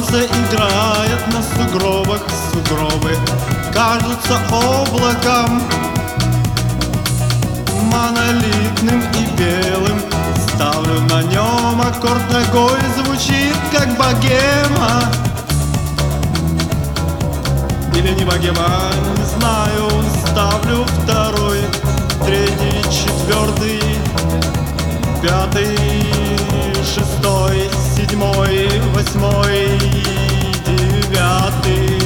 Солнце играет на сугробах, сугробы кажутся облаком монолитным и белым. Ставлю на нем аккорд ногой, звучит как богема. Или не богема, не знаю. Ставлю второй, третий, четвертый, пятый, шестой, седьмой, восьмой, девятый.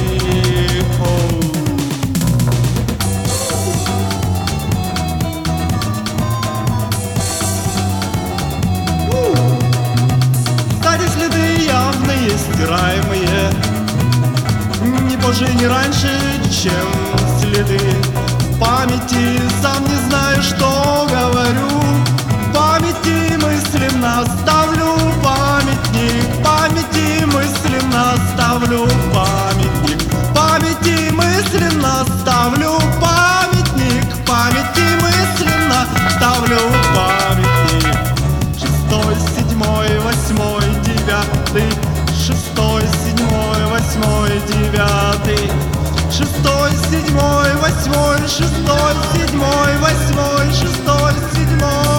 Кстати, следы явные, стираемые, не позже, не раньше, чем следы в памяти. Сам не знаю, что говорю, в памяти мысленно ставлю памятник, памяти мысленно ставлю памятник, памяти мысленно ставлю памятник, памяти мысленно ставлю памятник. Шестой, седьмой, восьмой, девятый, шестой, седьмой, восьмой, девятый, шестой, седьмой, восьмой, шестой, седьмой, восьмой, шестой, седьмой.